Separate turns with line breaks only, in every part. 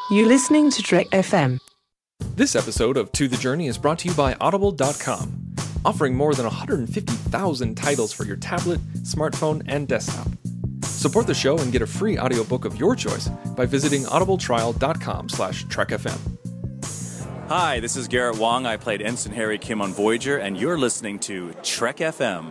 You're listening to Trek FM.
This episode of To The Journey is brought to you by Audible.com, offering more than 150,000 titles for your tablet, smartphone, and desktop. Support the show and get a free audiobook of your choice by visiting audibletrial.com/trekfm.
Hi, this is Garrett Wong. I played Ensign Harry Kim on Voyager, and you're listening to Trek FM.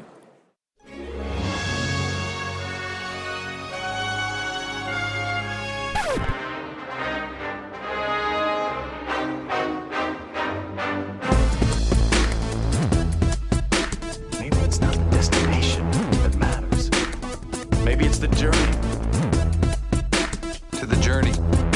Maybe it's not the destination that matters. Maybe it's the journey. To the journey.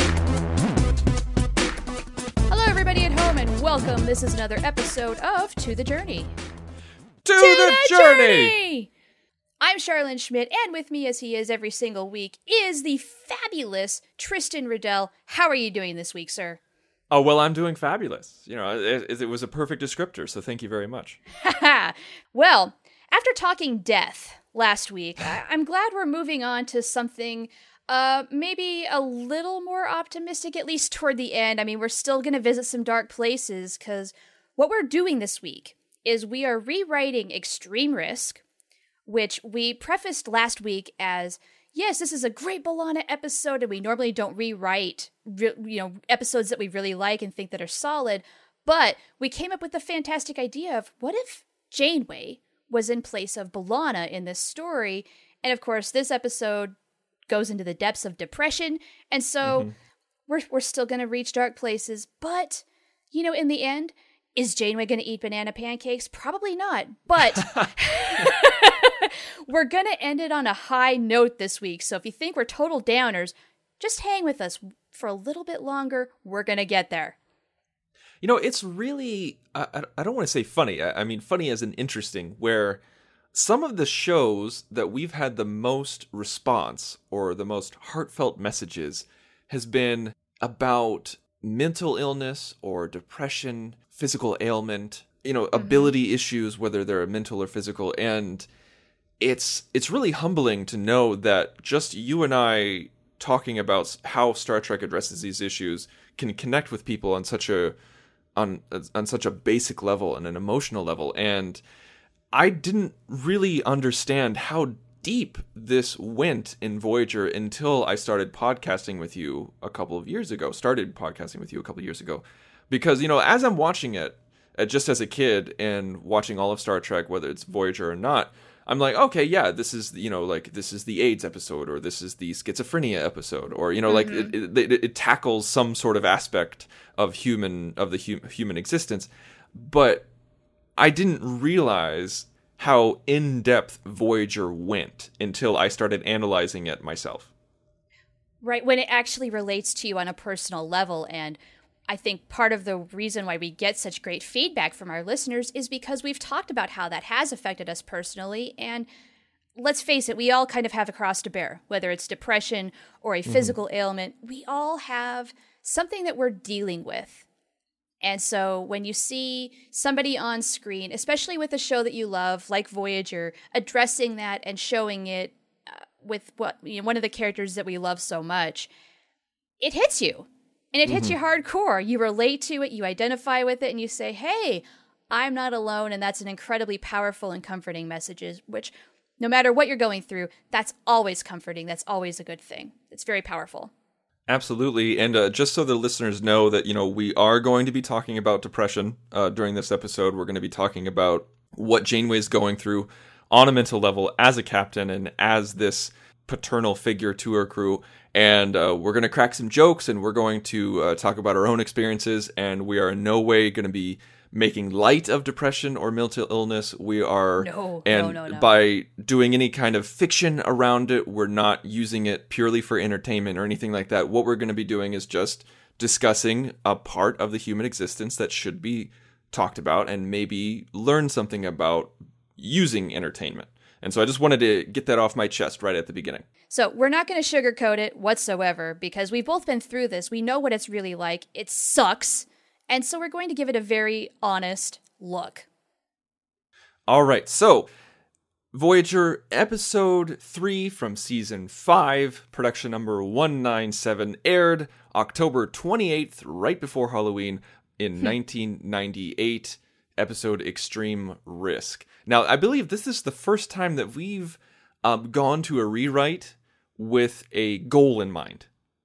Hello, everybody at home, and welcome. This is another episode of To the Journey.
To the Journey!
I'm Charlene Schmidt, and with me, as he is every single week, is the fabulous Tristan Riddell. How are you doing this week, sir?
Oh, well, I'm doing fabulous. You know, it was a perfect descriptor, so thank you very much.
Well, after talking death last week, I'm glad we're moving on to something maybe a little more optimistic, at least toward the end. I mean, we're still going to visit some dark places, because what we're doing this week is we are rewriting Extreme Risk, which we prefaced last week as, yes, this is a great B'Elanna episode, and we normally don't rewrite episodes that we really like and think that are solid, but we came up with the fantastic idea of, what if Janeway was in place of B'Elanna in this story? And of course, this episode goes into the depths of depression, and so we're still going to reach dark places, but, you know, in the end, is Janeway going to eat banana pancakes? Probably not, but we're going to end it on a high note this week, so if you think we're total downers, just hang with us for a little bit longer. We're going to get there.
You know, it's really, I don't want to say funny. I mean, funny as in interesting, where some of the shows that we've had the most response or the most heartfelt messages has been about mental illness or depression, physical ailment, you know, ability issues, whether they're mental or physical. And it's really humbling to know that just you and I talking about how Star Trek addresses these issues can connect with people on such a basic level and an emotional level. And I didn't really understand how deep this went in Voyager until I started podcasting with you a couple of years ago. Because, you know, as I'm watching it, just as a kid and watching all of Star Trek, whether it's Voyager or not, I'm like, okay, yeah, this is, you know, like, this is the AIDS episode, or this is the schizophrenia episode, or, you know, like, it tackles some sort of aspect of human existence. But I didn't realize how in-depth Voyager went until I started analyzing it myself.
Right, when it actually relates to you on a personal level. And I think part of the reason why we get such great feedback from our listeners is because we've talked about how that has affected us personally. And let's face it, we all kind of have a cross to bear, whether it's depression or a physical ailment. We all have something that we're dealing with. And so when you see somebody on screen, especially with a show that you love, like Voyager, addressing that and showing it with one of the characters that we love so much, it hits you. And it hits you hardcore. You relate to it, you identify with it, and you say, hey, I'm not alone. And that's an incredibly powerful and comforting message, which no matter what you're going through, that's always comforting. That's always a good thing. It's very powerful.
Absolutely. And just so the listeners know that, you know, we are going to be talking about depression during this episode. We're going to be talking about what Janeway's going through on a mental level as a captain and as this paternal figure to her crew. And we're going to crack some jokes, and we're going to talk about our own experiences. And we are in no way going to be making light of depression or mental illness. We are,
No.
by doing any kind of fiction around it, we're not using it purely for entertainment or anything like that. What we're going to be doing is just discussing a part of the human existence that should be talked about and maybe learn something about using entertainment. And so I just wanted to get that off my chest right at the beginning.
So we're not going to sugarcoat it whatsoever, because we've both been through this. We know what it's really like. It sucks. And so we're going to give it a very honest look.
All right. So Voyager episode 3 from season 5, production number 197, aired October 28th, right before Halloween in 1998, episode Extreme Risk. Now, I believe this is the first time that we've gone to a rewrite with a goal in mind.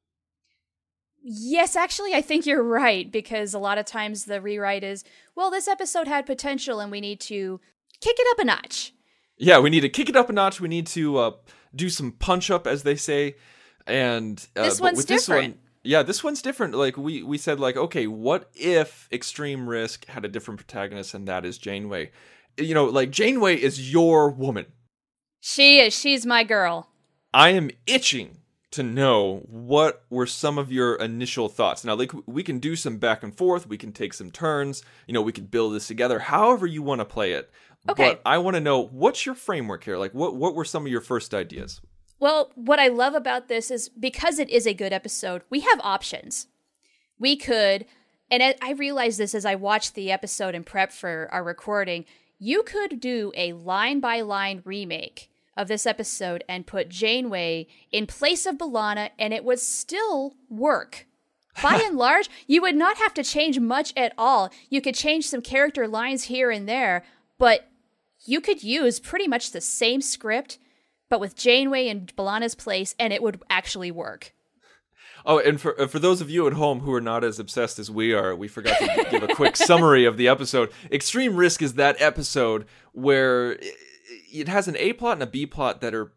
Yes, actually, I think you're right, because a lot of times the rewrite is, well, this episode had potential and we need to kick it up a notch.
Yeah, we need to kick it up a notch. We need to do some punch-up, as they say. And
this one's different.
This one's different. Like, we said, like, okay, what if Extreme Risk had a different protagonist, and that is Janeway? You know, like, Janeway is your woman.
She is. She's my girl.
I am itching to know what were some of your initial thoughts. Now, like, we can do some back and forth. We can take some turns. You know, we could build this together however you want to play it.
Okay.
But I want to know, what's your framework here? Like, what were some of your first ideas?
Well, what I love about this is because it is a good episode, we have options. We could, and I realized this as I watched the episode in prep for our recording, you could do a line-by-line remake of this episode and put Janeway in place of B'Elanna, and it would still work. By and large, you would not have to change much at all. You could change some character lines here and there, but you could use pretty much the same script, but with Janeway in B'Elanna's place, and it would actually work.
Oh, and for those of you at home who are not as obsessed as we are, we forgot to give a quick summary of the episode. Extreme Risk is that episode where it has an A plot and a B plot that are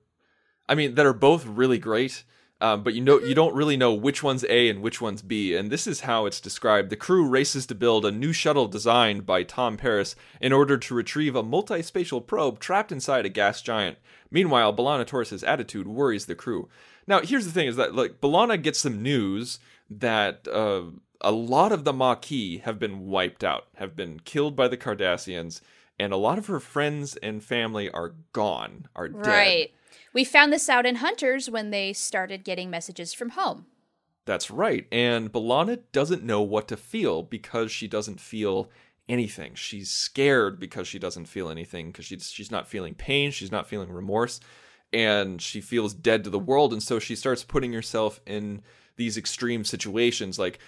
both really great. But you don't really know which one's A and which one's B, and this is how it's described. The crew races to build a new shuttle designed by Tom Paris in order to retrieve a multi-spatial probe trapped inside a gas giant. Meanwhile, B'Elanna Torres' attitude worries the crew. Now, here's the thing, is that, like, B'Elanna gets some news that a lot of the Maquis have been wiped out, have been killed by the Cardassians, and a lot of her friends and family are gone, are dead.
Right. We found this out in Hunters when they started getting messages from home.
That's right. And B'Elanna doesn't know what to feel because she doesn't feel anything. She's scared because she doesn't feel anything, because she's not feeling pain, she's not feeling remorse, and she feels dead to the world. And so she starts putting herself in these extreme situations, like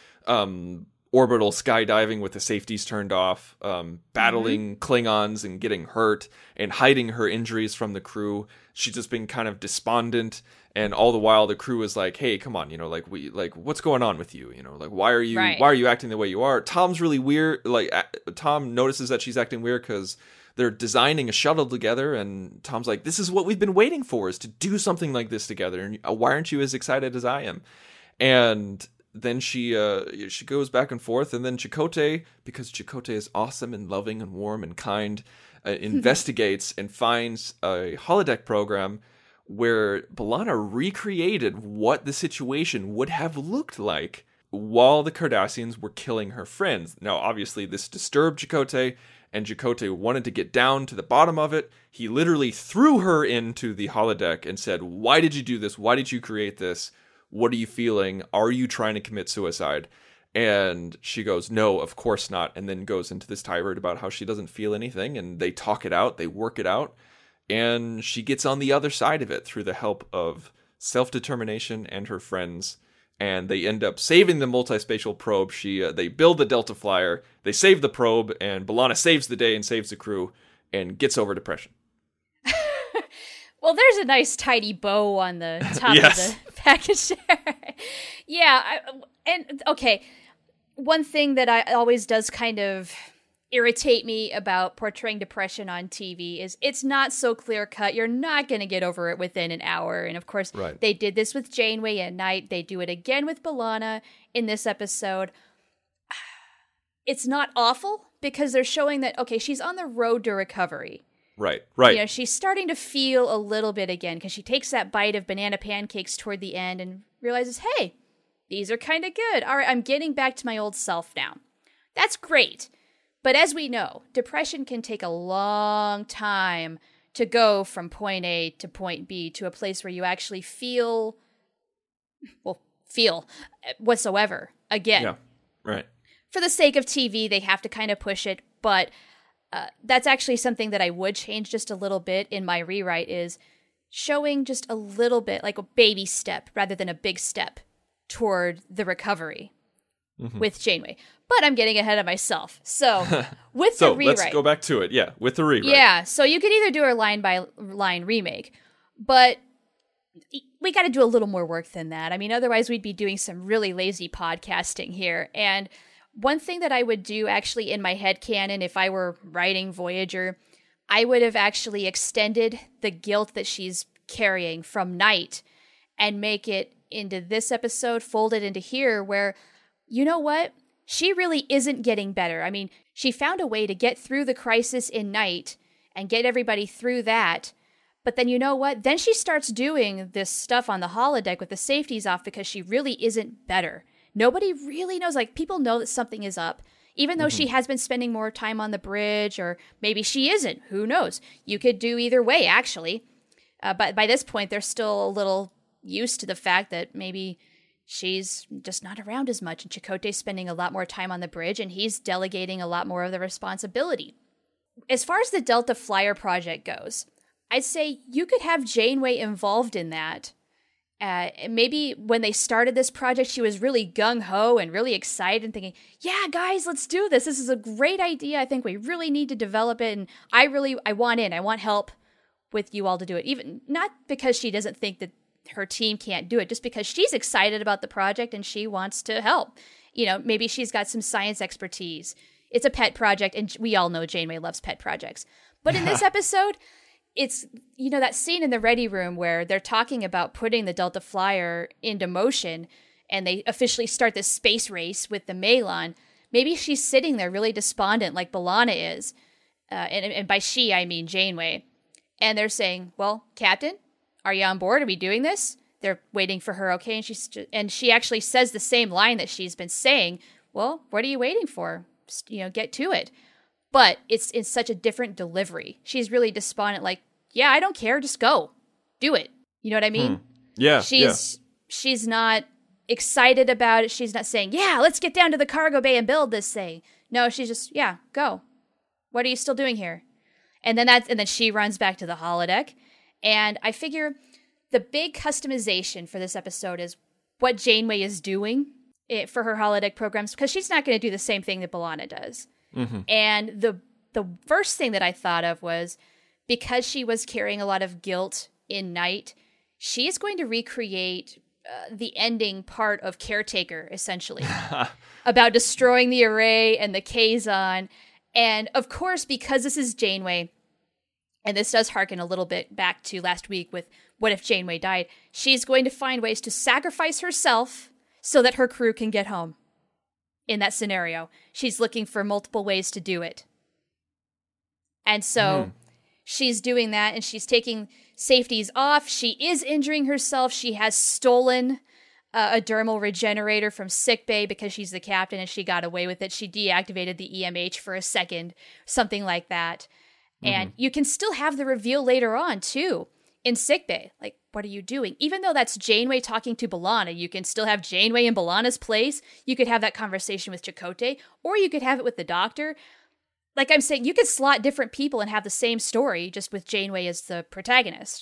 orbital skydiving with the safeties turned off, battling Klingons and getting hurt, and hiding her injuries from the crew. She's just been kind of despondent, and all the while the crew is like, "Hey, come on, you know, like what's going on with you? You know, like why are you acting the way you are?" Tom's really weird. Like Tom notices that she's acting weird because they're designing a shuttle together, and Tom's like, "This is what we've been waiting for, is to do something like this together. And why aren't you as excited as I am?" And then she goes back and forth, and then Chakotay, because Chakotay is awesome and loving and warm and kind, investigates and finds a holodeck program where B'Elanna recreated what the situation would have looked like while the Cardassians were killing her friends. Now, obviously, this disturbed Chakotay, and Chakotay wanted to get down to the bottom of it. He literally threw her into the holodeck and said, "Why did you do this? Why did you create this? What are you feeling? Are you trying to commit suicide?" And she goes, "No, of course not." And then goes into this tirade about how she doesn't feel anything. And they talk it out. They work it out. And she gets on the other side of it through the help of self-determination and her friends. And they end up saving the multispatial probe. They build the Delta Flyer. They save the probe. And B'Elanna saves the day and saves the crew and gets over depression.
Well, there's a nice tidy bow on the top of the package there. Yeah, okay. One thing that I always does kind of irritate me about portraying depression on TV is it's not so clear-cut. You're not going to get over it within an hour. And of course, They did this with Janeway at night. They do it again with B'Elanna in this episode. It's not awful because they're showing that, okay, she's on the road to recovery.
Right.
You know, she's starting to feel a little bit again because she takes that bite of banana pancakes toward the end and realizes, hey, these are kind of good. All right, I'm getting back to my old self now. That's great. But as we know, depression can take a long time to go from point A to point B to a place where you actually feel whatsoever again.
Yeah, right.
For the sake of TV, they have to kind of push it, but That's actually something that I would change just a little bit in my rewrite, is showing just a little bit, like a baby step rather than a big step toward the recovery with Janeway. But I'm getting ahead of myself. So with the rewrite,
let's go back to it. Yeah, with the rewrite.
Yeah, so you could either do a line by line remake, but we got to do a little more work than that. I mean, otherwise we'd be doing some really lazy podcasting here. And one thing that I would do actually in my headcanon, if I were writing Voyager, I would have actually extended the guilt that she's carrying from Night and make it into this episode, fold it into here, where, you know what? She really isn't getting better. I mean, she found a way to get through the crisis in Night and get everybody through that. But then you know what? Then she starts doing this stuff on the holodeck with the safeties off because she really isn't better. Nobody really knows. Like, people know that something is up, even though she has been spending more time on the bridge, or maybe she isn't. Who knows? You could do either way, actually. But by this point, they're still a little used to the fact that maybe she's just not around as much, and Chakotay's spending a lot more time on the bridge, and he's delegating a lot more of the responsibility. As far as the Delta Flyer project goes, I'd say you could have Janeway involved in that. Maybe when they started this project, she was really gung-ho and really excited and thinking, yeah, guys, let's do this. This is a great idea. I think we really need to develop it, and I want in. I want help with you all to do it. Even not because she doesn't think that her team can't do it, just because she's excited about the project and she wants to help. You know, maybe she's got some science expertise. It's a pet project, and we all know Janeway loves pet projects. But in this episode, it's, you know, that scene in the ready room where they're talking about putting the Delta Flyer into motion, and they officially start this space race with the Malon. Maybe she's sitting there really despondent like B'Elanna is. And by she, I mean Janeway. And they're saying, well, Captain, are you on board? Are we doing this? They're waiting for her, okay? And she actually says the same line that she's been saying. Well, what are you waiting for? You know, get to it. But it's such a different delivery. She's really despondent, like, yeah, I don't care, just go. Do it. You know what I mean?
Yeah.
She's not excited about it. She's not saying, yeah, let's get down to the cargo bay and build this thing. No, she's just, yeah, go. What are you still doing here? And then she runs back to the holodeck. And I figure the big customization for this episode is what Janeway is doing for her holodeck programs, because she's not going to do the same thing that B'Elanna does. And the first thing that I thought of was, because she was carrying a lot of guilt in Night, she is going to recreate the ending part of Caretaker, essentially, about destroying the array and the Kazon. And of course, because this is Janeway, and this does harken a little bit back to last week with What If Janeway Died, she's going to find ways to sacrifice herself so that her crew can get home. In that scenario, she's looking for multiple ways to do it. And so she's doing that, and she's taking safeties off. She is injuring herself. She has stolen a dermal regenerator from sickbay because she's the captain and she got away with it. She deactivated the EMH for a second, something like that. And you can still have the reveal later on, too, in sickbay. Like, what are you doing? Even though that's Janeway talking to B'Elanna, you can still have Janeway in B'Elanna's place. You could have that conversation with Chakotay, or you could have it with the Doctor. Like I'm saying, you could slot different people and have the same story, just with Janeway as the protagonist.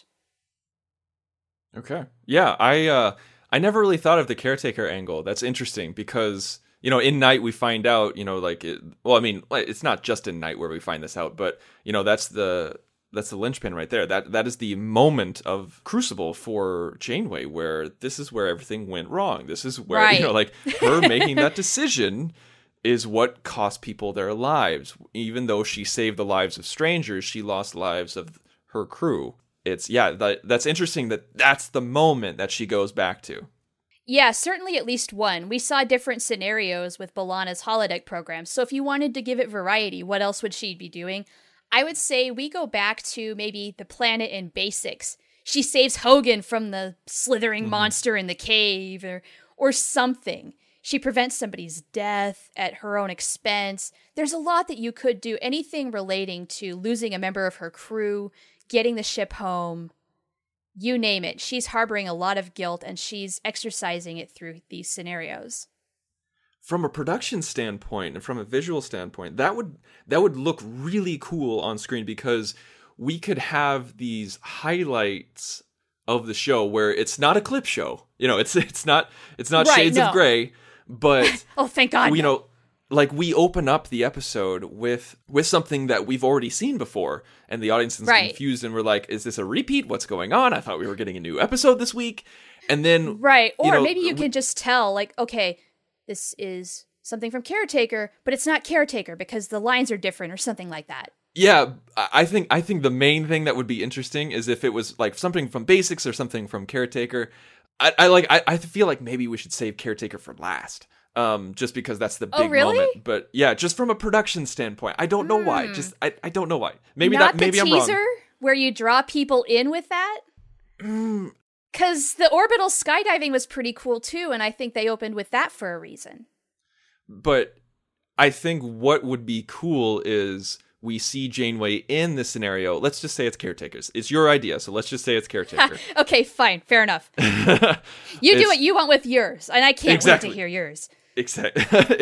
Okay. Yeah, I never really thought of the Caretaker angle. That's interesting because, you know, in Night we find out, you know, like, it's not just in Night where we find this out, but, you know, that's the linchpin right there. That is the moment of Crucible for Janeway, where this is where everything went wrong. This is where, you know, like, her making that decision is what cost people their lives. Even though she saved the lives of strangers, she lost lives of her crew. It's, that's interesting that's the moment that she goes back to.
Yeah, certainly at least one. We saw different scenarios with B'Elanna's holodeck program, so if you wanted to give it variety, what else would she be doing? I would say we go back to maybe the planet in Basics. She saves Hogan from the slithering monster in the cave, or something. She prevents somebody's death at her own expense. There's a lot that you could do. Anything relating to losing a member of her crew, getting the ship home, you name it. She's harboring a lot of guilt, and she's exercising it through these scenarios.
from a production standpoint and from a visual standpoint, that would look really cool on screen, because we could have these highlights of the show where it's not a clip show. You know, it's not
Right,
Shades of Grey, but
Oh, thank God.
you know, like we open up the episode with something that we've already seen before, and the audience is
Right.
confused, and we're like, is this a repeat? What's going on? I thought we were getting a new episode this week. And then
Right. Or
you know,
maybe you can just tell, like, okay, this is something from Caretaker, but it's not Caretaker because the lines are different or something like that.
Yeah, I think the main thing that would be interesting is if it was like something from Basics or something from Caretaker. I feel like maybe we should save Caretaker for last, just because that's the big
really?
moment. But yeah, just from a production standpoint, I don't know why. Just I don't know why. Maybe
not
maybe
the
I'm wrong.
teaser where you draw people in with that. Because the orbital skydiving was pretty cool too, and I think they opened with that for a reason.
But I think what would be cool is we see Janeway in this scenario. Let's just say it's Caretakers. It's your idea, so let's just say it's Caretaker.
Okay, fine, fair enough. You do what you want with yours, and I can't
Exactly.
wait to hear yours.
Exactly.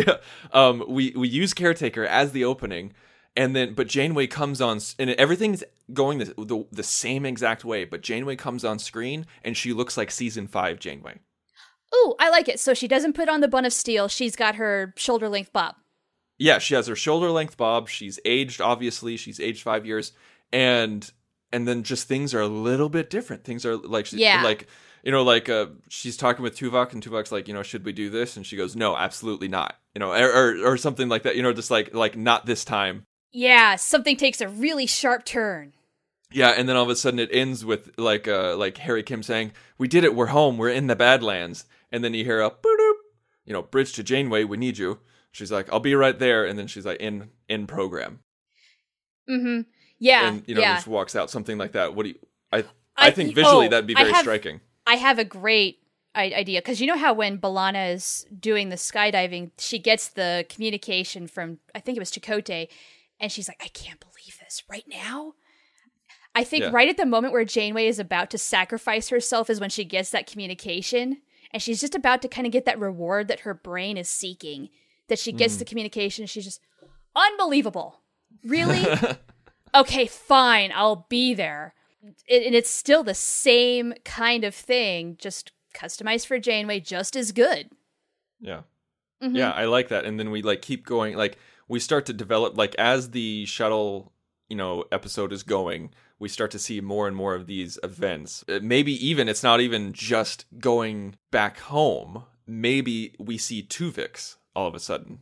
We use Caretaker as the opening, and then but Janeway comes on, and everything's going the same exact way. But Janeway comes on screen, and she looks like season 5 Janeway.
Ooh, I like it. So she doesn't put on the bun of steel. She's got her shoulder-length bob.
Yeah, she has her shoulder-length bob. She's aged, obviously. She's aged 5 years, and then just things are a little bit different. Things are like like. You know, like she's talking with Tuvok, and Tuvok's like, you know, should we do this? And she goes, no, absolutely not. You know, or something like that. You know, just like not this time.
Yeah, something takes a really sharp turn.
Yeah, and then all of a sudden it ends with like Harry Kim saying, "We did it. We're home. We're in the Badlands." And then you hear a boop, you know, "Bridge to Janeway. We need you." She's like, "I'll be right there." And then she's like, "In program."
Mm-hmm. Yeah.
And you know,
yeah.
just walks out, something like that. What do you? I think visually that'd be very striking.
I have a great idea, because you know how when B'Elanna is doing the skydiving, she gets the communication from, I think it was Chakotay, and she's like, I can't believe this right now. I think right at the moment where Janeway is about to sacrifice herself is when she gets that communication, and she's just about to kind of get that reward that her brain is seeking, that she gets the communication, she's just, unbelievable. Really? Okay, fine, I'll be there. And it's still the same kind of thing, just customized for Janeway, just as good.
Yeah.
Mm-hmm.
Yeah, I like that. And then we like keep going, like we start to develop, like as the shuttle, you know, episode is going, we start to see more and more of these events. Maybe even it's not even just going back home. Maybe we see Tuvix all of a sudden.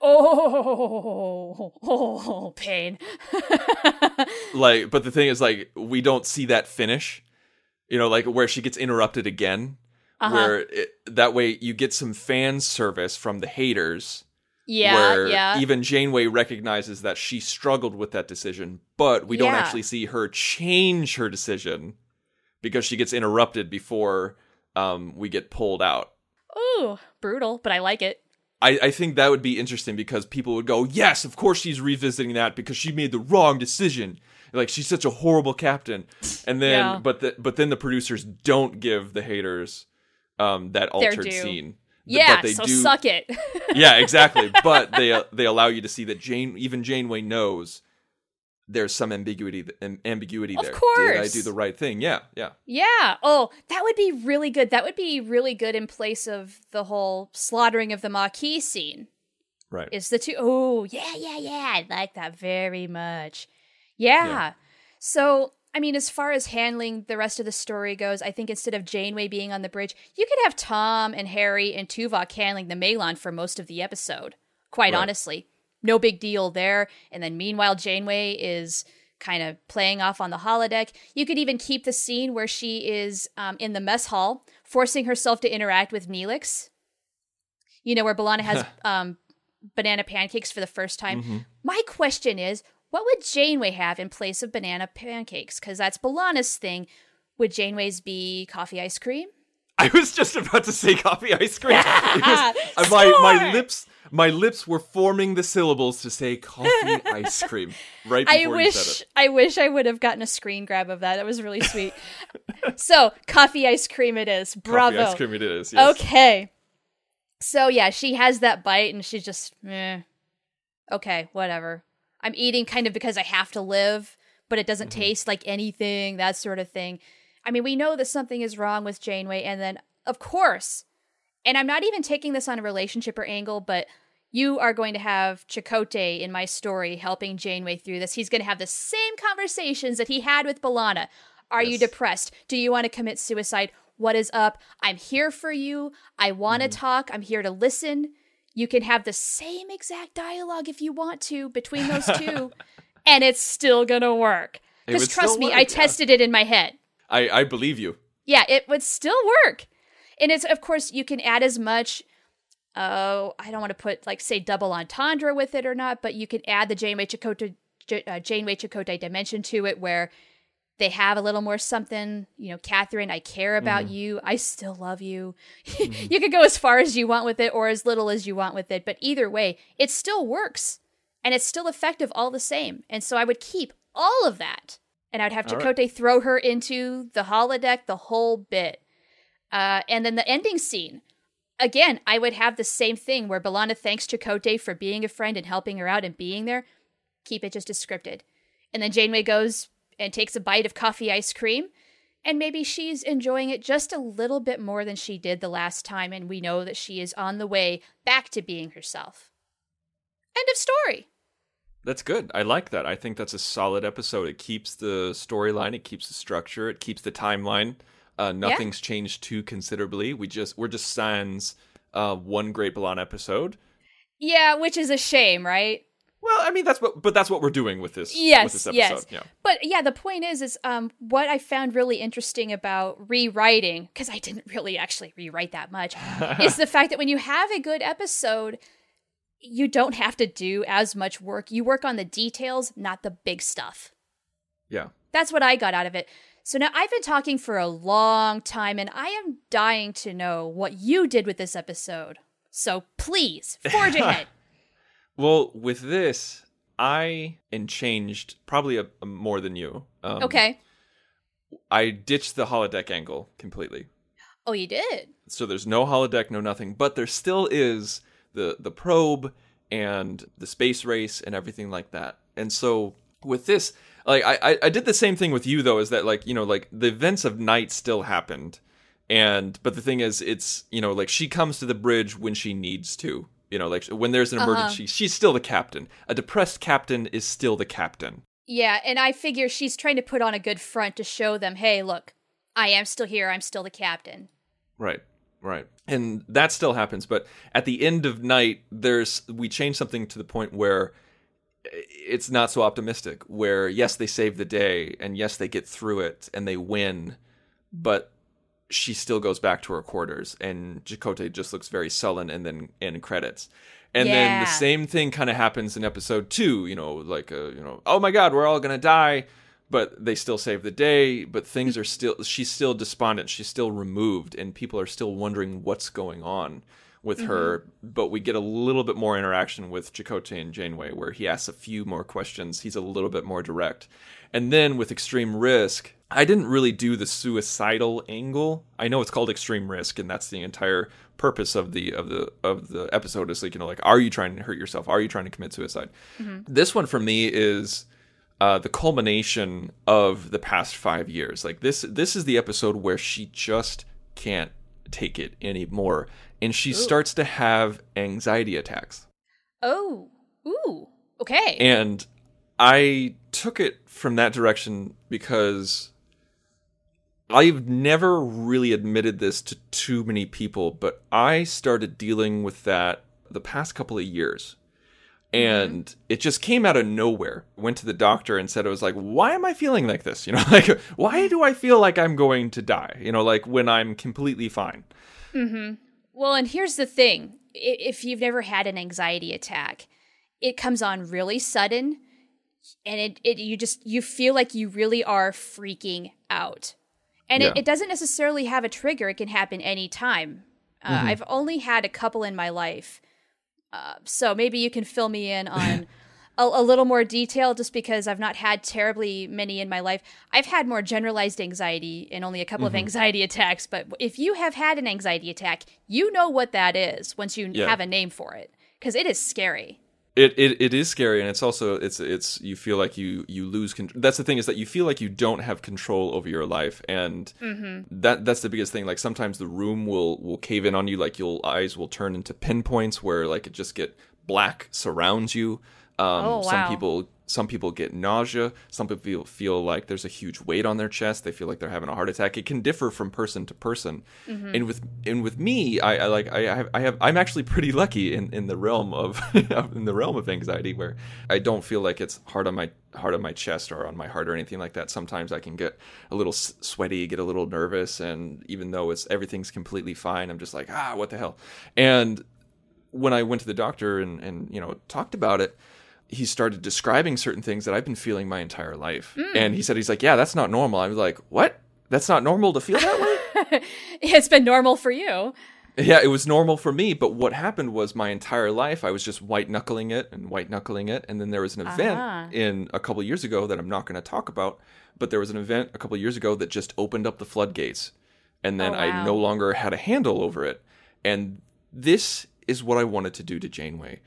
Oh, pain.
Like, but the thing is, like, we don't see that finish, you know, like where she gets interrupted again, where that way you get some fan service from the haters. Where even Janeway recognizes that she struggled with that decision, but we don't actually see her change her decision because she gets interrupted before we get pulled out.
Ooh, brutal, but I like it.
I think that would be interesting because people would go, yes, of course she's revisiting that because she made the wrong decision. Like, she's such a horrible captain. And then, but then the producers don't give the haters that altered scene.
Yeah,
but they
so
do,
suck it.
Yeah, exactly. But they allow you to see that even Janeway knows there's some ambiguity there.
Of course.
Did I do the right thing? Yeah.
Yeah. Oh, that would be really good. That would be really good in place of the whole slaughtering of the Maquis scene.
Right.
Is the two. Oh, yeah. I like that very much. Yeah. So, I mean, as far as handling the rest of the story goes, I think instead of Janeway being on the bridge, you could have Tom and Harry and Tuvok handling the Malon for most of the episode. Quite honestly. No big deal there. And then meanwhile, Janeway is kind of playing off on the holodeck. You could even keep the scene where she is in the mess hall, forcing herself to interact with Neelix. You know, where B'Elanna has banana pancakes for the first time. Mm-hmm. My question is, what would Janeway have in place of banana pancakes? Because that's B'Elanna's thing. Would Janeway's be coffee ice cream?
I was just about to say coffee ice cream. My lips were forming the syllables to say coffee ice cream right before you said it.
I wish I would have gotten a screen grab of that. That was really sweet. So, coffee ice cream it is. Bravo.
Coffee ice cream it is, yes.
Okay. So yeah, she has that bite and she's just, okay, whatever. I'm eating kind of because I have to live, but it doesn't taste like anything, that sort of thing. I mean, we know that something is wrong with Janeway, and then, of course, and I'm not even taking this on a relationship or angle, but you are going to have Chakotay in my story helping Janeway through this. He's going to have the same conversations that he had with B'Elanna. Are you depressed? Do you want to commit suicide? What is up? I'm here for you. I want to talk. I'm here to listen. You can have the same exact dialogue if you want to between those two, and it's still going to work. Because trust me, I tested it in my head.
I believe you.
Yeah, it would still work. And it's, of course, you can add as much, I don't want to put, like, say, double entendre with it or not, but you can add the Janeway Chakotay dimension to it where they have a little more something, you know, Catherine, I care about you. I still love you. You could go as far as you want with it or as little as you want with it. But either way, it still works. And it's still effective all the same. And so I would keep all of that. And I'd have Chakotay throw her into the holodeck, the whole bit. And then the ending scene. Again, I would have the same thing where B'Elanna thanks Chakotay for being a friend and helping her out and being there. Keep it just as scripted. And then Janeway goes and takes a bite of coffee ice cream, and maybe she's enjoying it just a little bit more than she did the last time, and we know that she is on the way back to being herself. End of story.
That's good. I like that. I think that's a solid episode. It keeps the storyline, it keeps the structure, it keeps the timeline. Nothing's changed too considerably. We're just sans one great B'Elanna episode.
Yeah, which is a shame, right?
Well, I mean, that's what we're doing with this.
Yes,
with this episode.
yes.
Yeah.
But yeah, the point is what I found really interesting about rewriting, because I didn't really actually rewrite that much, is the fact that when you have a good episode, you don't have to do as much work. You work on the details, not the big stuff.
Yeah.
That's what I got out of it. So now I've been talking for a long time, and I am dying to know what you did with this episode. So please, forge ahead.
Well, with this, I changed probably more than you.
Okay.
I ditched the holodeck angle completely.
Oh, you did?
So there's no holodeck, no nothing, but there still is the probe and the space race and everything like that. And so with this, like I did the same thing with you though, is that like, you know, like the events of Night still happened. But the thing is, it's, you know, like she comes to the bridge when she needs to. You know, like when there's an emergency, she's still the captain. A depressed captain is still the captain.
Yeah, and I figure she's trying to put on a good front to show them, hey, look, I am still here. I'm still the captain.
Right. And that still happens. But at the end of Night, we change something to the point where it's not so optimistic. Where, yes, they save the day, and yes, they get through it, and they win. But she still goes back to her quarters, and Chakotay just looks very sullen, and then end credits. And then the same thing kind of happens in episode 2, you know, like, oh my God, we're all going to die, but they still save the day, but things are she's still despondent, she's still removed, and people are still wondering what's going on with her, but we get a little bit more interaction with Chakotay and Janeway, where he asks a few more questions, he's a little bit more direct. And then with Extreme Risk, I didn't really do the suicidal angle. I know it's called Extreme Risk, and that's the entire purpose of the episode. Is like, you know, like, are you trying to hurt yourself? Are you trying to commit suicide? This one for me is the culmination of the past 5 years. Like this is the episode where she just can't take it anymore, and she starts to have anxiety attacks.
Oh, ooh, okay.
And I took it from that direction because I've never really admitted this to too many people, but I started dealing with that the past couple of years. And it just came out of nowhere. Went to the doctor and said, I was like, why am I feeling like this? You know, like, why do I feel like I'm going to die? You know, like when I'm completely fine.
Mm-hmm. Well, and here's the thing. If you've never had an anxiety attack, it comes on really sudden. And you feel like you really are freaking out. And it doesn't necessarily have a trigger. It can happen anytime. I've only had a couple in my life. So maybe you can fill me in on a little more detail, just because I've not had terribly many in my life. I've had more generalized anxiety and only a couple of anxiety attacks. But if you have had an anxiety attack, you know what that is once you have a name for it, because it is scary.
It is scary, and it's also it's you feel like you lose control. That's the thing, is that you feel like you don't have control over your life, and that's the biggest thing. Like sometimes the room will cave in on you, like your eyes will turn into pinpoints where like it just get black surrounds you.
Wow.
Some people get nausea. Some people feel like there's a huge weight on their chest. They feel like they're having a heart attack. It can differ from person to person. And with me, I'm actually pretty lucky in the realm of anxiety, where I don't feel like it's hard on my chest or on my heart or anything like that. Sometimes I can get a little sweaty, get a little nervous, and even though everything's completely fine, I'm just like, what the hell? And when I went to the doctor and talked about it, he started describing certain things that I've been feeling my entire life. And he's like, yeah, that's not normal. I was like, what? That's not normal to feel that way?
It's been normal for you.
Yeah, it was normal for me. But what happened was my entire life, I was just white-knuckling it. And then there was an event in a couple years ago that I'm not going to talk about. But there was an event a couple years ago that just opened up the floodgates. And then I no longer had a handle over it. And this is what I wanted to do to Janeway.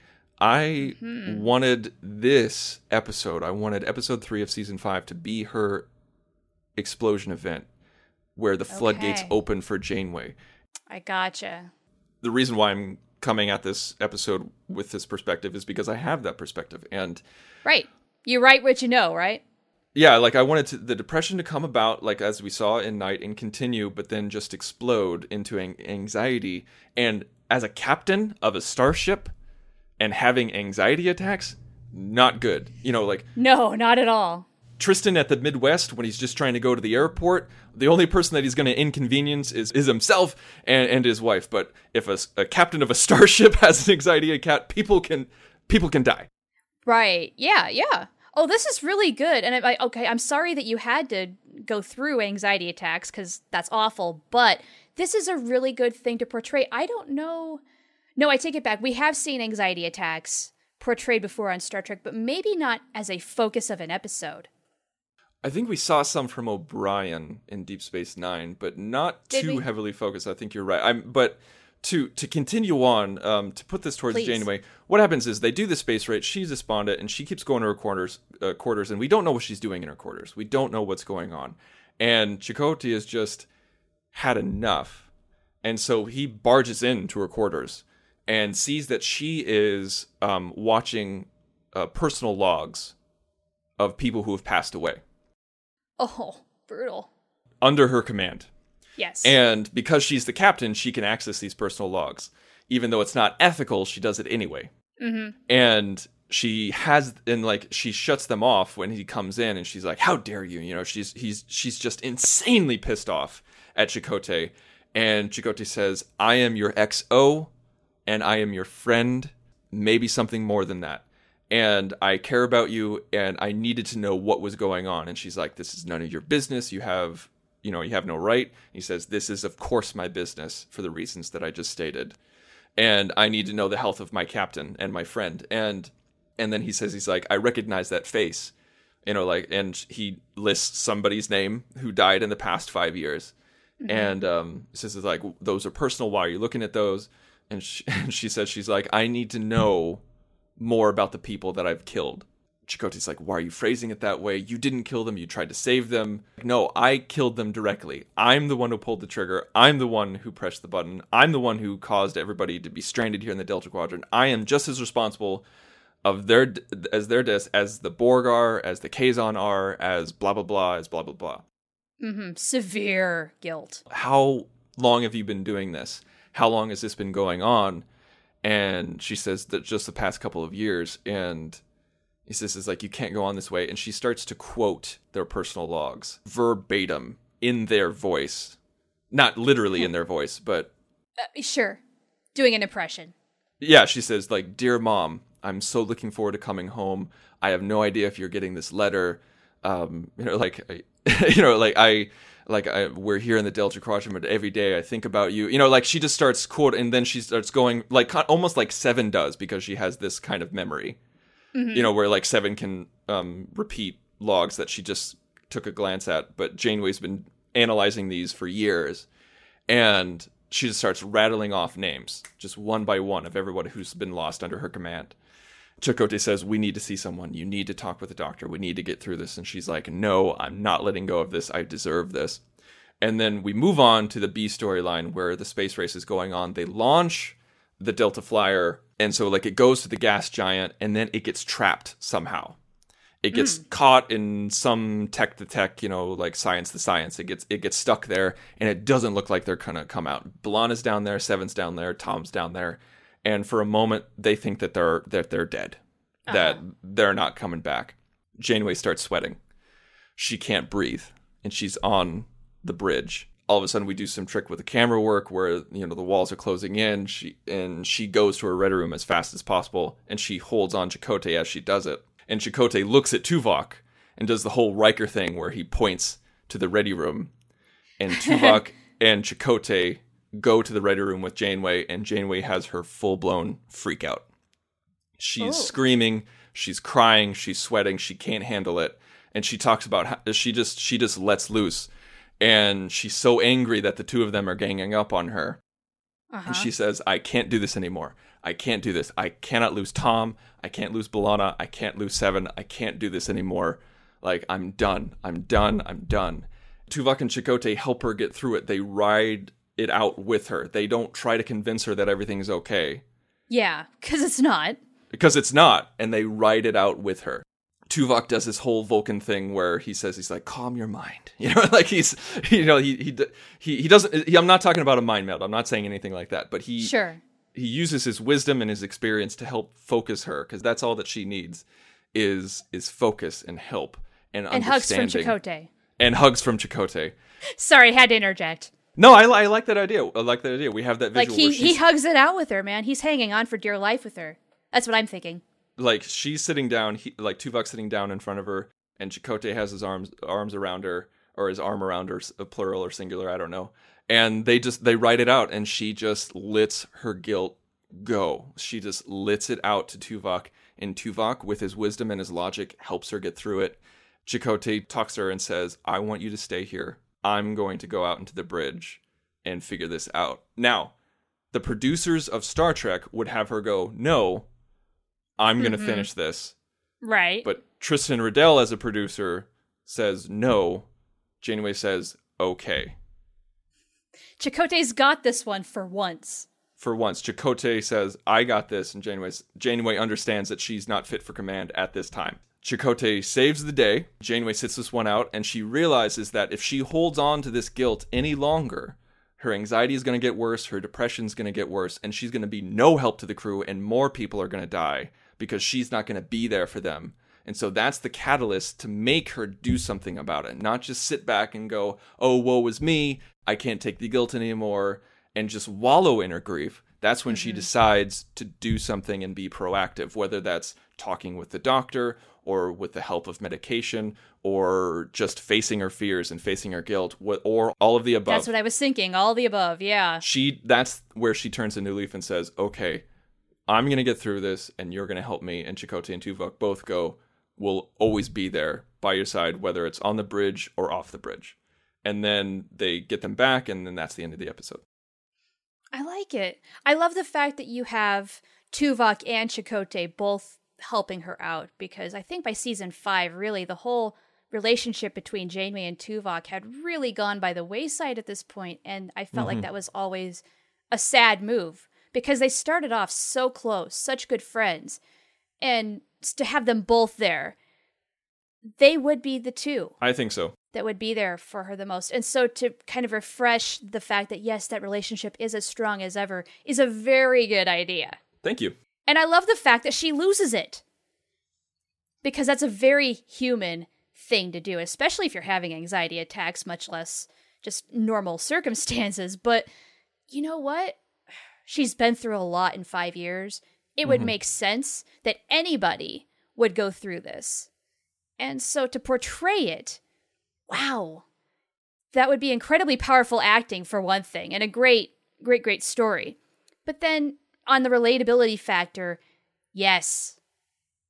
I wanted this episode, I wanted episode 3 of season 5 to be her explosion event where the floodgates open for Janeway.
I gotcha.
The reason why I'm coming at this episode with this perspective is because I have that perspective. And
right. You write what you know, right?
Yeah, like I wanted the depression to come about, like as we saw in Night, and continue, but then just explode into anxiety. And as a captain of a starship, and having anxiety attacks, not good.
No, not at all.
Tristan at the Midwest, when he's just trying to go to the airport, the only person that he's going to inconvenience is himself and his wife. But if a captain of a starship has an anxiety attack, people can die.
Right. Yeah. Oh, this is really good. And I'm sorry that you had to go through anxiety attacks, because that's awful. But this is a really good thing to portray. I don't know. No, I take it back. We have seen anxiety attacks portrayed before on Star Trek, but maybe not as a focus of an episode.
I think we saw some from O'Brien in Deep Space Nine, but not too heavily focused. I think you're right. But to continue on, to put this towards Janeway, what happens is they do the space race. She's despondent, and she keeps going to her quarters, and we don't know what she's doing in her quarters. We don't know what's going on. And Chakotay has just had enough. And so he barges into her quarters and sees that she is watching personal logs of people who have passed away.
Oh, brutal.
Under her command.
Yes.
And because she's the captain, she can access these personal logs. Even though it's not ethical, she does it anyway. And she shuts them off when he comes in, and she's like, how dare you? She's just insanely pissed off at Chakotay. And Chakotay says, I am your XO, and I am your friend, maybe something more than that. And I care about you, and I needed to know what was going on. And she's like, this is none of your business. You have no right. He says, this is, of course, my business for the reasons that I just stated. And I need to know the health of my captain and my friend. And then he says, he's like, I recognize that face. And he lists somebody's name who died in the past 5 years. And says, it's like, those are personal. Why are you looking at those? And she says, she's like, I need to know more about the people that I've killed. Chakotay's like, why are you phrasing it that way? You didn't kill them. You tried to save them. No, I killed them directly. I'm the one who pulled the trigger. I'm the one who pressed the button. I'm the one who caused everybody to be stranded here in the Delta Quadrant. I am just as responsible as their deaths as the Borg are, as the Kazon are, as blah, blah, blah, as blah, blah, blah.
Severe guilt.
How long have you been doing this? How long has this been going on? And she says that just the past couple of years. And he says, it's like, you can't go on this way. And she starts to quote their personal logs verbatim in their voice. Not literally in their voice, but...
sure. Doing an impression.
Yeah, she says, like, Dear Mom, I'm so looking forward to coming home. I have no idea if you're getting this letter. We're here in the Delta Quadrant, but every day I think about you. She just starts quote, and then she starts going, like, almost like Seven does, because she has this kind of memory. you know, where like Seven can repeat logs that she just took a glance at, but Janeway's been analyzing these for years, and she just starts rattling off names, just one by one, of everybody who's been lost under her command. Chakotay says, we need to see someone. You need to talk with the doctor. We need to get through this. And she's like, no, I'm not letting go of this. I deserve this. And then we move on to the B storyline where the space race is going on. They launch the Delta Flyer, and so like it goes to the gas giant, and then it gets trapped somehow. It gets caught in some tech to tech, you know, like science to science. It gets stuck there, and it doesn't look like they're gonna come out. B'Elanna's down there, Seven's down there, Tom's down there, and for a moment they think that they're dead, that they're not coming back. Janeway starts sweating. She can't breathe, and she's on the bridge. All of a sudden we do some trick with the camera work where, you know, the walls are closing in. She goes to her ready room as fast as possible, and she holds on Chakotay as she does it. And Chakotay looks at Tuvok and does the whole Riker thing where he points to the ready room. And Tuvok and Chakotay go to the ready room with Janeway, and Janeway has her full-blown freak out. She's screaming, she's crying, she's sweating, she can't handle it. And she talks about how she just lets loose. And she's so angry that the two of them are ganging up on her. And she says, I can't do this anymore. I can't do this. I cannot lose Tom. I can't lose B'Elanna. I can't lose Seven. I can't do this anymore. Like, I'm done. I'm done. I'm done. Tuvok and Chakotay help her get through it. They ride it out with her. They don't try to convince her that everything's okay.
Yeah, because it's not.
Because it's not. And they ride it out with her. Tuvok does this whole Vulcan thing where he says, he's like, calm your mind. You know, like he doesn't, I'm not talking about a mind meld. I'm not saying anything like that, but he uses his wisdom and his experience to help focus her, because that's all that she needs is focus and help and understanding.
Hugs from Chakotay.
And hugs from Chakotay.
Sorry, had to interject.
No, I like that idea. I like that idea. We have that visual.
Like he hugs it out with her, man. He's hanging on for dear life with her. That's what I'm thinking.
Like she's sitting down, like Tuvok's sitting down in front of her, and Chakotay has his arms around her, or his arm around her, plural or singular, I don't know. And they write it out, and she just lets her guilt go. She just lets it out to Tuvok, and Tuvok, with his wisdom and his logic, helps her get through it. Chakotay talks to her and says, I want you to stay here. I'm going to go out into the bridge and figure this out. Now, the producers of Star Trek would have her go, no, I'm going to finish this.
Right.
But Tristan Riddell, as a producer, says no. Janeway says, okay.
Chakotay's got this one for once.
For once. Chakotay says, I got this, and Janeway understands that she's not fit for command at this time. Chakotay saves the day. Janeway sits this one out, and she realizes that if she holds on to this guilt any longer, her anxiety is going to get worse, her depression is going to get worse, and she's going to be no help to the crew, and more people are going to die because she's not going to be there for them. And so that's the catalyst to make her do something about it, not just sit back and go, oh, woe is me, I can't take the guilt anymore, and just wallow in her grief. That's when she decides to do something and be proactive, whether that's talking with the doctor or with the help of medication or just facing her fears and facing her guilt, or all of the above.
That's what I was thinking, all the above, yeah.
That's where she turns a new leaf and says, okay, I'm going to get through this and you're going to help me. And Chakotay and Tuvok both go, we'll always be there by your side, whether it's on the bridge or off the bridge. And then they get them back, and then that's the end of the episode.
I like it. I love the fact that you have Tuvok and Chakotay both helping her out, because I think by season 5, really, the whole relationship between Janeway and Tuvok had really gone by the wayside at this point, and I felt like that was always a sad move, because they started off so close, such good friends, and to have them both there, they would be the two.
I think so.
That would be there for her the most. And so to kind of refresh the fact that, yes, that relationship is as strong as ever is a very good idea.
Thank you.
And I love the fact that she loses it, because that's a very human thing to do, especially if you're having anxiety attacks, much less just normal circumstances. But you know what? She's been through a lot in 5 years. It would make sense that anybody would go through this. And so to portray it, wow, that would be incredibly powerful acting, for one thing, and a great, great, great story. But then on the relatability factor, yes,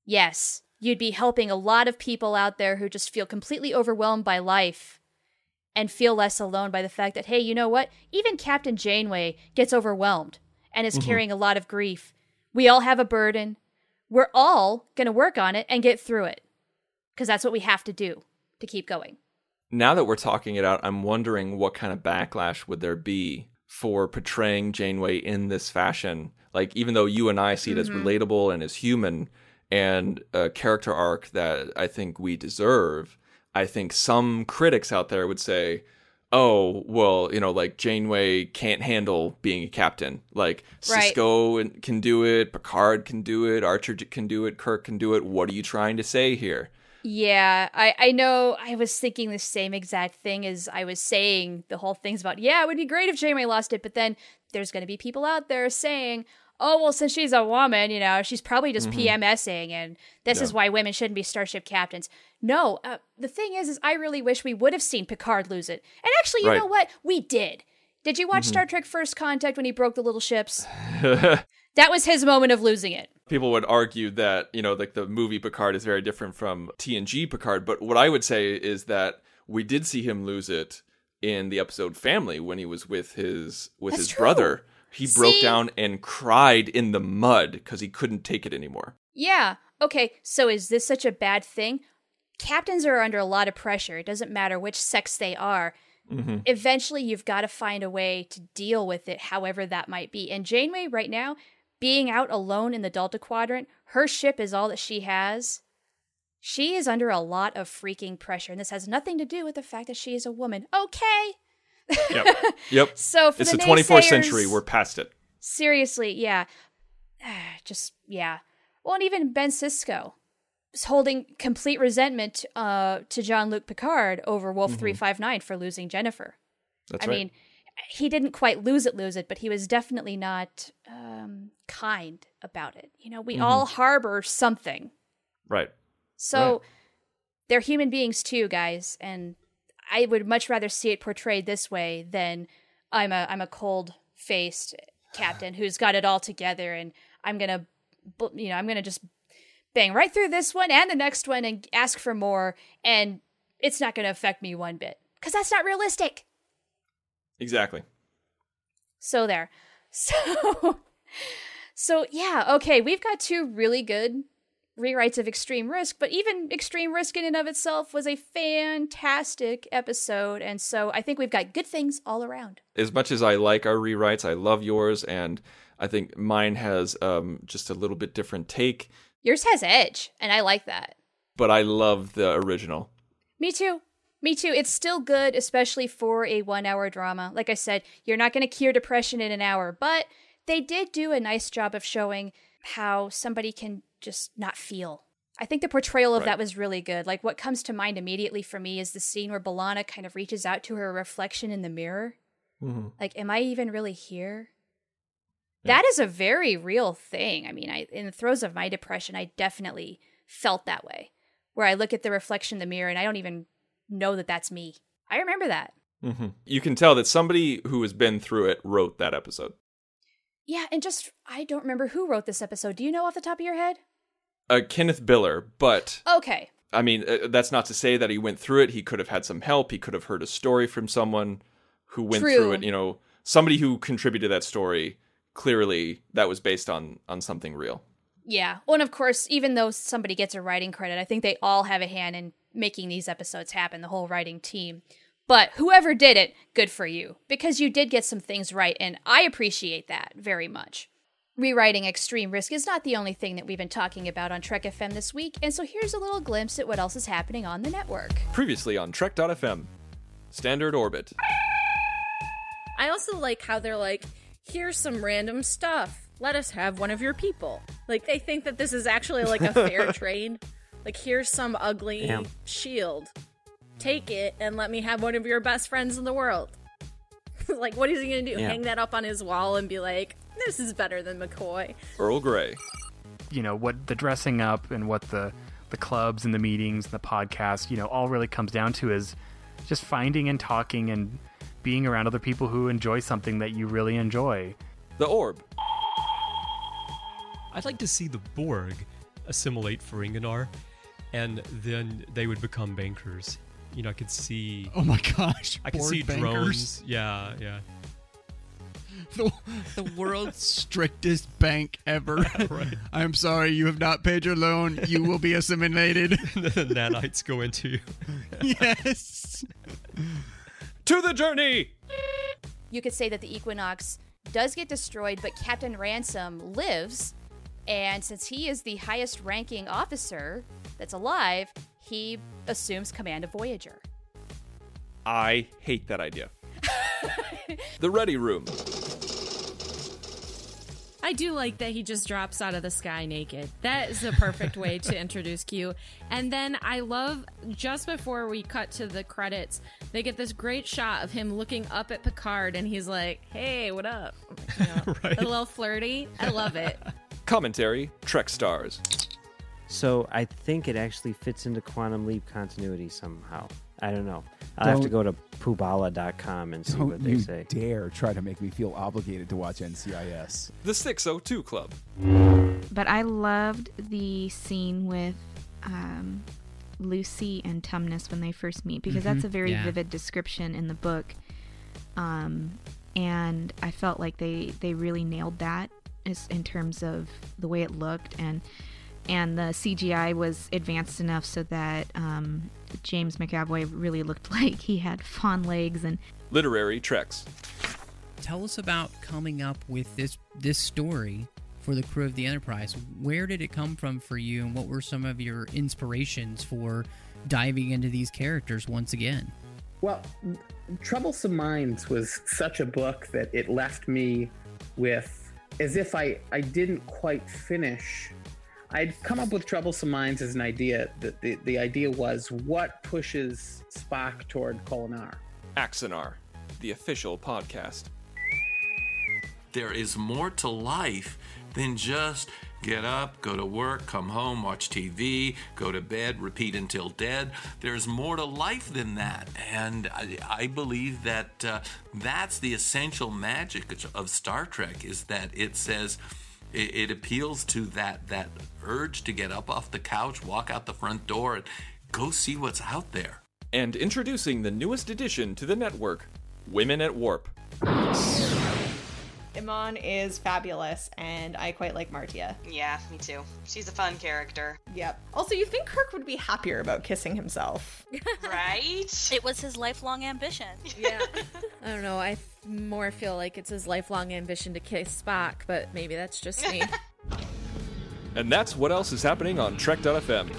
yes, you'd be helping a lot of people out there who just feel completely overwhelmed by life and feel less alone by the fact that, hey, you know what? Even Captain Janeway gets overwhelmed and is carrying a lot of grief. We all have a burden. We're all going to work on it and get through it because that's what we have to do to keep going.
Now that we're talking it out, I'm wondering what kind of backlash would there be for portraying Janeway in this fashion. Like, even though you and I see it as relatable and as human and a character arc that I think we deserve, I think some critics out there would say, oh, well, like Janeway can't handle being a captain. Like, Sisko can do it, Picard can do it, Archer can do it, Kirk can do it. What are you trying to say here?
Yeah, I know. I was thinking the same exact thing as I was saying. The whole thing's about, it would be great if Janeway lost it, but then there's going to be people out there saying, oh, well, since she's a woman, she's probably just PMSing, and this is why women shouldn't be starship captains. No, the thing is I really wish we would have seen Picard lose it. And actually, you know what? We did. Did you watch Star Trek First Contact when he broke the little ships? That was his moment of losing it.
People would argue that, like the movie Picard is very different from TNG Picard. But what I would say is that we did see him lose it in the episode Family when he was with his brother. He broke down and cried in the mud because he couldn't take it anymore.
Yeah. Okay. So is this such a bad thing? Captains are under a lot of pressure. It doesn't matter which sex they are. Eventually, you've got to find a way to deal with it, however that might be. And Janeway right now, being out alone in the Delta Quadrant, her ship is all that she has. She is under a lot of freaking pressure. And this has nothing to do with the fact that she is a woman. Okay.
Yep.
So for
it's the
the
24th century. We're past it.
Seriously, yeah. Well, and even Ben Sisko is holding complete resentment to Jean-Luc Picard over Wolf 359 for losing Jennifer.
That's
I
right.
mean, he didn't quite lose it, but he was definitely not kind about it. We all harbor something.
Right.
So they're human beings too, guys, and I would much rather see it portrayed this way than I'm a cold-faced captain who's got it all together, and I'm gonna just bang right through this one and the next one and ask for more, and it's not gonna affect me one bit because that's not realistic.
Exactly.
So there. So yeah. Okay, we've got two really good rewrites of Extreme Risk, but even Extreme Risk in and of itself was a fantastic episode, and so I think we've got good things all around.
As much as I like our rewrites, I love yours, and I think mine has just a little bit different take.
Yours has edge, and I like that.
But I love the original.
Me too. It's still good, especially for a 1-hour drama. Like I said, you're not going to cure depression in an hour, but they did do a nice job of showing how somebody can just not feel. I think the portrayal of that was really good. Like, what comes to mind immediately for me is the scene where B'Elanna kind of reaches out to her reflection in the mirror. Like, am I even really here? Yeah. That is a very real thing. I mean, in the throes of my depression, I definitely felt that way, where I look at the reflection in the mirror and I don't even know that that's me. I remember that.
You can tell that somebody who has been through it wrote that episode.
Yeah, and I don't remember who wrote this episode. Do you know off the top of your head?
Kenneth Biller, but...
Okay.
I mean, that's not to say that he went through it. He could have had some help. He could have heard a story from someone who went through it. Somebody who contributed that story, clearly that was based on something real.
Yeah. Well, and of course, even though somebody gets a writing credit, I think they all have a hand in making these episodes happen, the whole writing team. But whoever did it, good for you, because you did get some things right, and I appreciate that very much. Rewriting Extreme Risk is not the only thing that we've been talking about on Trek FM this week, and so here's a little glimpse at what else is happening on the network.
Previously on Trek.fm, Standard Orbit.
I also like how they're like, here's some random stuff. Let us have one of your people. Like, they think that this is actually like a fair trade. Like, here's some ugly shield. Take it and let me have one of your best friends in the world. Like, what is he going to do? Yeah. Hang that up on his wall and be like, this is better than McCoy.
Earl Grey.
What the dressing up and what the clubs and the meetings and the podcast, all really comes down to is just finding and talking and being around other people who enjoy something that you really enjoy.
The Orb.
I'd like to see the Borg assimilate Ferenginar, and then they would become bankers. You know, I could see.
Oh my gosh!
I could see
bankers.
drones. Yeah.
The world's strictest bank ever.
Right.
I'm sorry, you have not paid your loan. You will be assimilated.
The nanites go into you.
Yes.
To the journey!
You could say that the Equinox does get destroyed, but Captain Ransom lives, and since he is the highest ranking officer that's alive, he assumes command of Voyager.
I hate that idea. The Ready Room.
I do like that he just drops out of the sky naked. That is the perfect way to introduce Q. And then I love, just before we cut to the credits, they get this great shot of him looking up at Picard, and he's like, hey, what up? You know,
Right.
A little flirty. I love it.
Commentary, Trek Stars.
So I think it actually fits into Quantum Leap continuity somehow. I don't know. I'll have to go to Pubala.com and see what they say.
Don't you dare try to make me feel obligated to watch NCIS.
The 602 Club.
But I loved the scene with Lucy and Tumnus when they first meet, because that's a very vivid description in the book. And I felt like they really nailed that in terms of the way it looked, and the CGI was advanced enough so that James McAvoy really looked like he had fawn legs. And
Literary Treks.
Tell us about coming up with this story for the crew of the Enterprise. Where did it come from for you, and what were some of your inspirations for diving into these characters once again?
Well, Troublesome Minds was such a book that it left me with, as if I didn't quite finish. I'd come up with Troublesome Minds as an idea. The idea was, what pushes Spock toward Kolinahr?
Axanar, the official podcast.
There is more to life than just get up, go to work, come home, watch TV, go to bed, repeat until dead. There's more to life than that. And I believe that that's the essential magic of Star Trek, is that it says, it appeals to that urge to get up off the couch, walk out the front door, and go see what's out there.
And introducing the newest addition to the network, Women at Warp.
Iman is fabulous, and I quite like Martia.
Yeah, me too. She's a fun character.
Yep. Also, you think Kirk would be happier about kissing himself.
Right?
It was his lifelong ambition.
Yeah. I don't know. I more feel like it's his lifelong ambition to kiss Spock, but maybe that's just me.
And that's what else is happening on Trek.fm.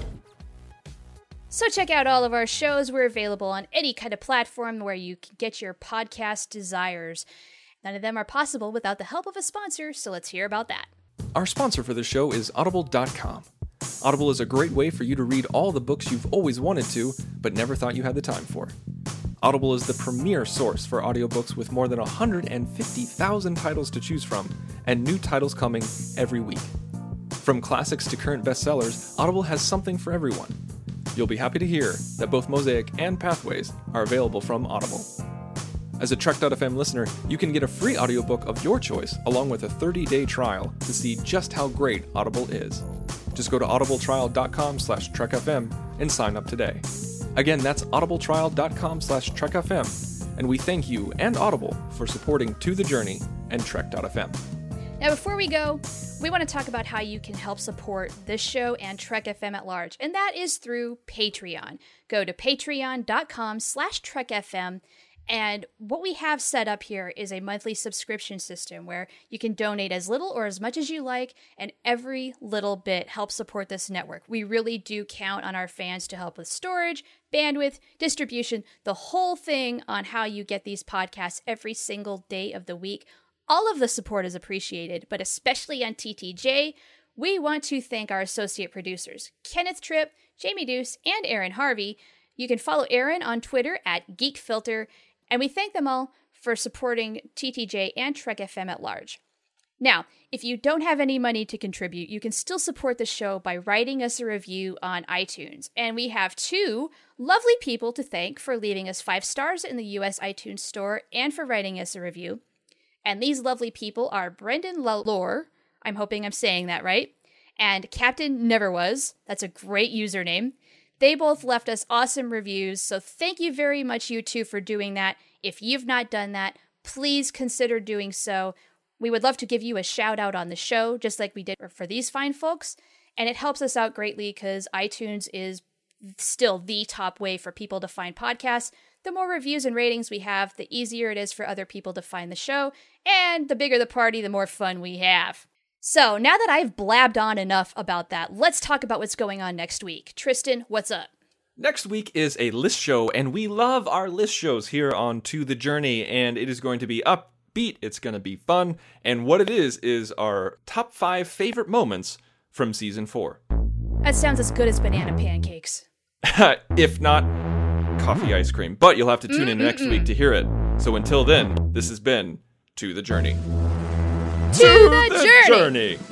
So check out all of our shows. We're available on any kind of platform where you can get your podcast desires. None of them are possible without the help of a sponsor, so let's hear about that.
Our sponsor for the show is Audible.com. Audible is a great way for you to read all the books you've always wanted to, but never thought you had the time for. Audible is the premier source for audiobooks with more than 150,000 titles to choose from, and new titles coming every week. From classics to current bestsellers, Audible has something for everyone. You'll be happy to hear that both Mosaic and Pathways are available from Audible. As a Trek.fm listener, you can get a free audiobook of your choice along with a 30-day trial to see just how great Audible is. Just go to audibletrial.com/trekfm and sign up today. Again, that's audibletrial.com/trekfm, and we thank you and Audible for supporting To The Journey and Trek.fm.
Now, before we go, we want to talk about how you can help support this show and Trek FM at large, and that is through Patreon. Go to patreon.com/trekfm. And what we have set up here is a monthly subscription system where you can donate as little or as much as you like, and every little bit helps support this network. We really do count on our fans to help with storage, bandwidth, distribution, the whole thing on how you get these podcasts every single day of the week. All of the support is appreciated, but especially on TTJ, we want to thank our associate producers, Kenneth Tripp, Jamie Deuce, and Aaron Harvey. You can follow Aaron on Twitter at GeekFilter, and we thank them all for supporting TTJ and Trek FM at large. Now, if you don't have any money to contribute, you can still support the show by writing us a review on iTunes. And we have two lovely people to thank for leaving us 5 stars in the US iTunes store and for writing us a review. And these lovely people are Brendan Lalore, I'm hoping I'm saying that right, and Captain Never Was. That's a great username. They both left us awesome reviews, so thank you very much, you two, for doing that. If you've not done that, please consider doing so. We would love to give you a shout out on the show, just like we did for these fine folks, and it helps us out greatly because iTunes is still the top way for people to find podcasts. The more reviews and ratings we have, the easier it is for other people to find the show, and the bigger the party, the more fun we have. So, now that I've blabbed on enough about that, let's talk about what's going on next week. Tristan, what's up?
Next week is a list show, and we love our list shows here on To The Journey, and it is going to be upbeat, it's going to be fun, and what it is our top 5 favorite moments from Season 4.
That sounds as good as banana pancakes.
If not, coffee ice cream. But you'll have to tune in next week to hear it. So until then, this has been To The Journey.
To the Journey!